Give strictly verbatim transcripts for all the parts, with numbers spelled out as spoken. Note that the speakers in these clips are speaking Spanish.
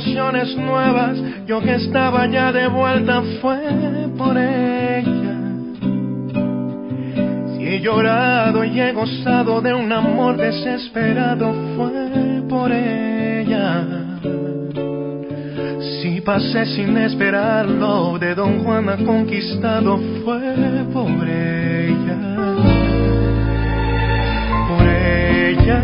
ilusiones nuevas, yo que estaba ya de vuelta, fue por ella. Si he llorado y he gozado de un amor desesperado, fue por ella. Si pasé sin esperarlo, de Don Juan a conquistado, fue por ella. Por ella.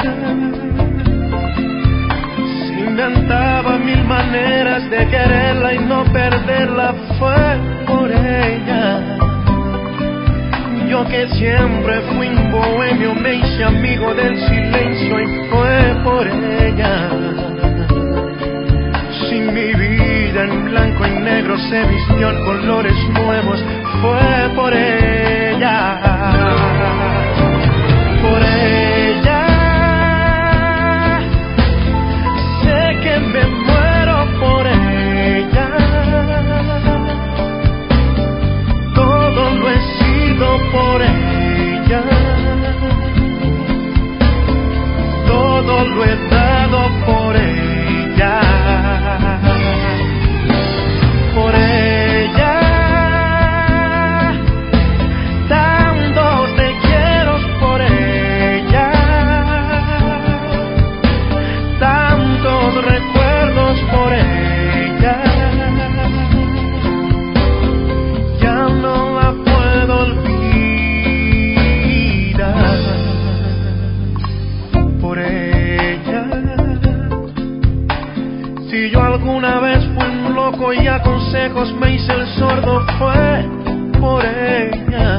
Si inventaba mil maneras de quererla y no perderla, fue por ella. Yo que siempre fui un bohemio, me hice amigo del silencio y fue por ella. Si mi vida en blanco y negro se vistió en colores nuevos, fue por ella. Por ella. Sé que me muero por ella. Todo lo he sido por ella. Todo lo he dado por ella. Por ella, tanto te quiero por ella, tantos recuerdos por ella, ya no la puedo olvidar. Por ella, si yo alguna vez fui un loco y a consejos me hice el sordo, fue por ella.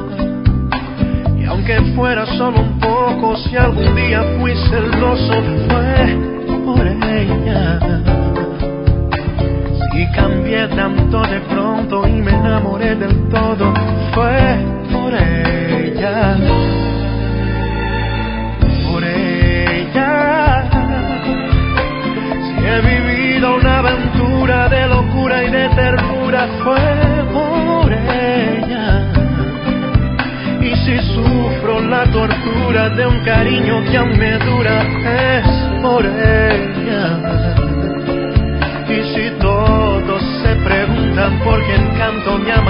Y aunque fuera solo un poco, si algún día fui celoso, fue por ella. Si cambié tanto de pronto y me enamoré del todo, fue por ella. Por ella. He vivido una aventura de locura y de ternura, fue por ella. Y si sufro la tortura de un cariño que aún me dura, es por ella. Y si todos se preguntan por qué encanto mi amor,